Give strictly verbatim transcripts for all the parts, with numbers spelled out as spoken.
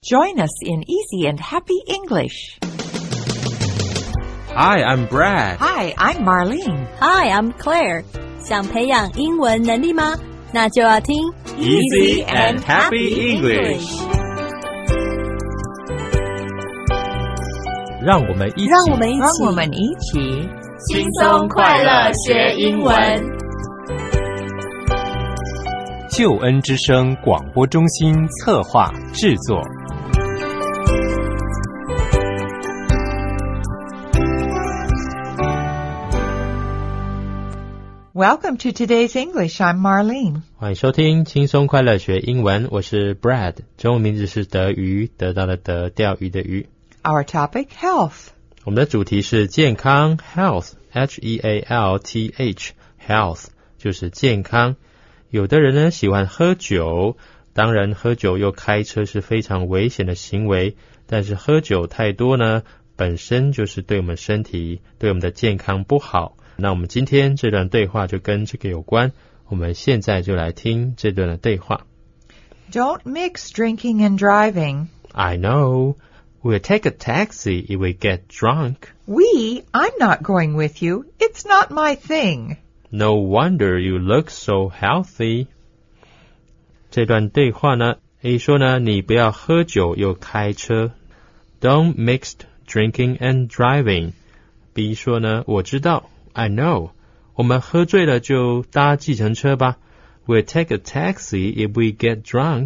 Join us in easy and happy English. Hi, I'm Brad. Hi, I'm Marlene. Hi, I'm Claire. 想培养英文能力吗？那就要听 Easy and Happy English. 让我们一起， 让我们一起， 让我们一起轻松快乐学英文。 救恩之声广播中心策划制作。 Welcome to today's English. I'm Marlene. 欢迎收听轻松快乐学英文，我是 Brad， 中文名字是德鱼，得到的德，钓鱼的鱼。 Our topic, health. 我们的主题是健康 health, H E A L T H, health 就是健康。有的人呢喜欢喝酒，当然喝酒又开车是非常危险的行为，但是喝酒太多呢，本身就是对我们身体，对我们的健康不好。那我们今天这段对话就跟这个有关，我们现在就来听这段的对话。 Don't mix drinking and driving. I know. We'll take a taxi if we get drunk. We? I'm not going with you. It's not my thing. No wonder you look so healthy. 这段对话呢 A 说呢，你不要喝酒又开车。Don't mix drinking and driving. B 说呢，我知道I know. 我们喝醉了就搭计程车吧。We'll take a taxi if we get drunk.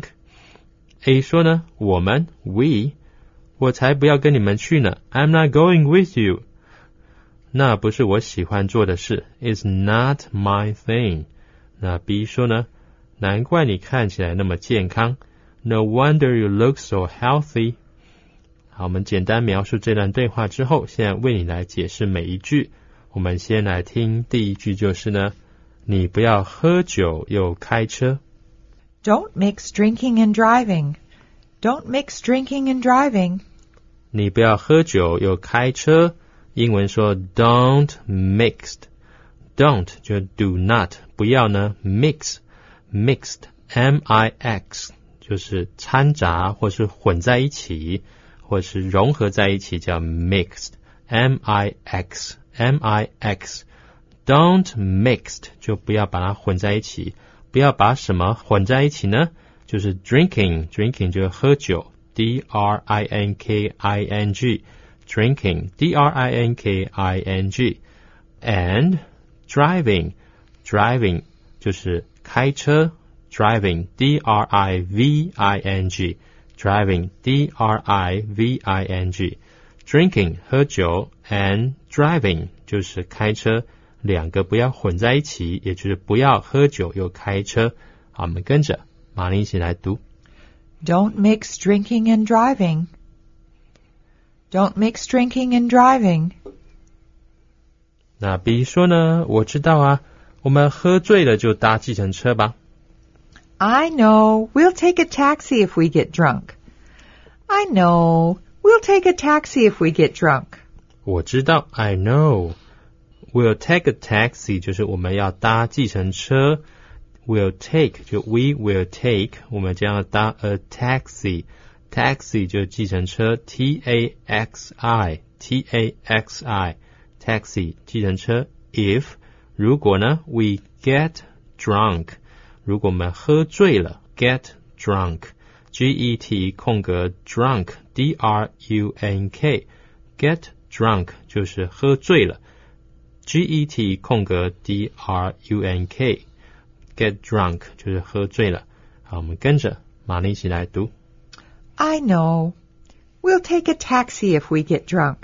A 说呢，我们 we 我才不要跟你们去呢。I'm not going with you. 那不是我喜欢做的事。It's not my thing. 那 B 说呢，难怪你看起来那么健康。No wonder you look so healthy. 好，我们简单描述这段对话之后，现在为你来解释每一句。我们先来听第一句，就是呢，你不要喝酒又开车。 Don't mix drinking and driving. Don't mix drinking and driving. 你不要喝酒又开车。英文说 don't mixed. Don't 就 do not. 不要呢 mix. Mixed. M I X 就是掺杂或是混在一起，或是融合在一起叫 mixed. M I X. M I X. Don't mixed 就不要把它混在一起。不要把什么混在一起呢？就是 drinking. Drinking 就是喝酒。D R I N K I N G. Drinking. D R I N K I N G. And driving. Driving 就是开车。Driving. D R I V I N G. Driving. D R I V I N G. Drinking 喝酒 and driving 就是开车，两个不要混在一起，也就是不要喝酒又开车。好，我们跟着马林一起来读。 Don't mix drinking and driving. Don't mix drinking and driving. 那 B 说呢，我知道啊，我们喝醉了就搭计程车吧。 I know. We'll take a taxi if we get drunk. I know. We'll take a taxi if we get drunk. 我知道 I know. We'll take a taxi 就是我们要搭计程车。We'll take 就 we will take 我们将要搭 a taxi. Taxi 就是计程车 T A X I. T A X I. Taxi 计程车 if 如果呢 we get drunk 如果我们喝醉了 get drunk. G E T 空格 drunk D R U N K. Get drunk 就是喝醉了 G E T 空格 D R U N K. Get drunk 就是喝醉了。好，我们跟着马林一起来读。 I know. We'll take a taxi if we get drunk.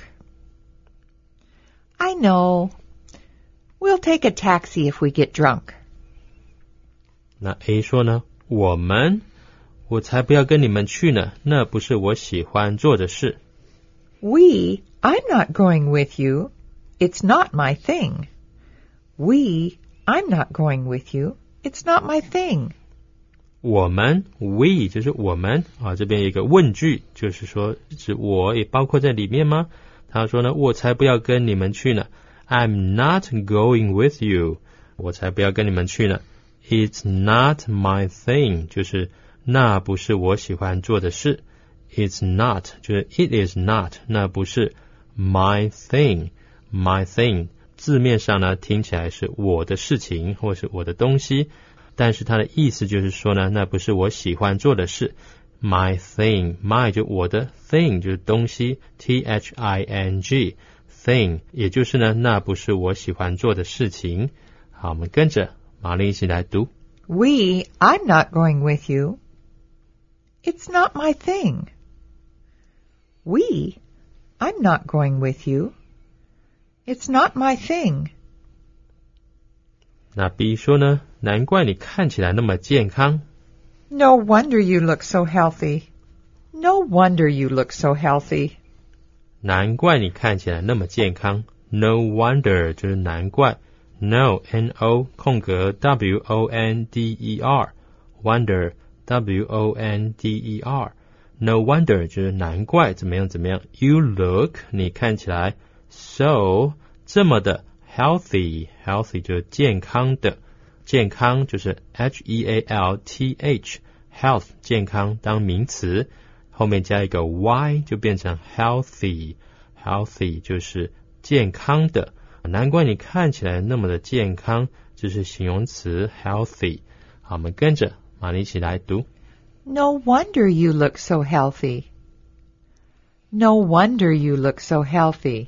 I know. We'll take a taxi if we get drunk. 那 A 说呢，我们我才不要跟你们去呢，那不是我喜欢做的事。 We? I'm not going with you. It's not my thing. We? I'm not going with you. It's not my thing. 我们 we 就是我们啊，这边有一个问句，就是说是我也包括在里面吗？他说呢，我才不要跟你们去呢。I'm not going with you. 我才不要跟你们去呢。It's not my thing. 就是那不是我喜欢做的事。 It's not 就是 it is not， 那不是 my thing my thing 字面上呢听起来是我的事情或是我的东西，但是它的意思就是说呢，那不是我喜欢做的事。 My thing my 就我的 thing 就是东西 T H I N G thing 也就是呢那不是我喜欢做的事情。好，我们跟着玛丽一起来读。 We, I'm not going with you. It's not my thing. We, I'm not going with you. It's not my thing. 那 B 说呢，难怪你看起来那么健康。 No wonder you look so healthy. No wonder you look so healthy. 难怪你看起来那么健康。 No wonder 就是难怪。 No N O 空格 W O N D E R Wonder W O N D E R No wonder 就是难怪怎么样怎么样。 You look 你看起来 so 这么的 healthy Healthy 就是健康的，健康就是 H E A L T H Health 健康当名词，后面加一个 Y 就变成 healthy Healthy 就是健康的。难怪你看起来那么的健康，这是形容词 healthy。 好，我们跟着玛丽一起来读。 No wonder you look so healthy. No wonder you look so healthy.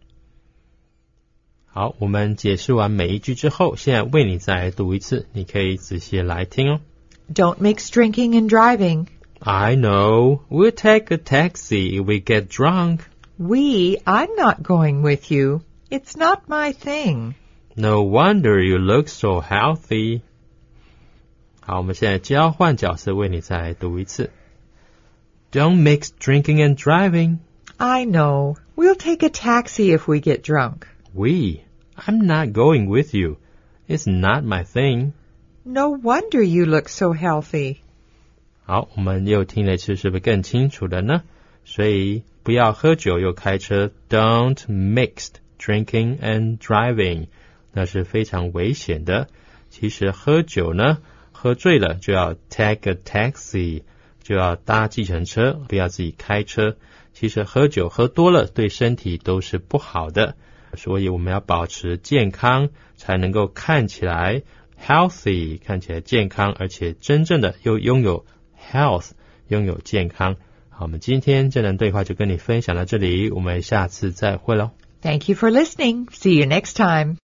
好，我们解释完每一句之后，现在为你再来读一次，你可以仔细来听哦。 Don't mix drinking and driving. I know. We'll take a taxi if we get drunk. We, I'm not going with you. It's not my thing. No wonder you look so healthy. 好，我们现在交换角色，为你再来读一次。 Don't mix drinking and driving. I know. We'll take a taxi if we get drunk. We, I'm not going with you. It's not my thing. No wonder you look so healthy. 好，我们又听了一次，是不是更清楚了呢？所以不要喝酒又开车 Don't mix drinking and driving 那是非常危险的。其实喝酒呢，喝醉了就要 take a taxi 就要搭计程车，不要自己开车。其实喝酒喝多了对身体都是不好的，所以我们要保持健康，才能够看起来 healthy 看起来健康，而且真正的又拥有 health 拥有健康。好，我们今天这段对话就跟你分享到这里，我们下次再会咯。 Thank you for listening. See you next time.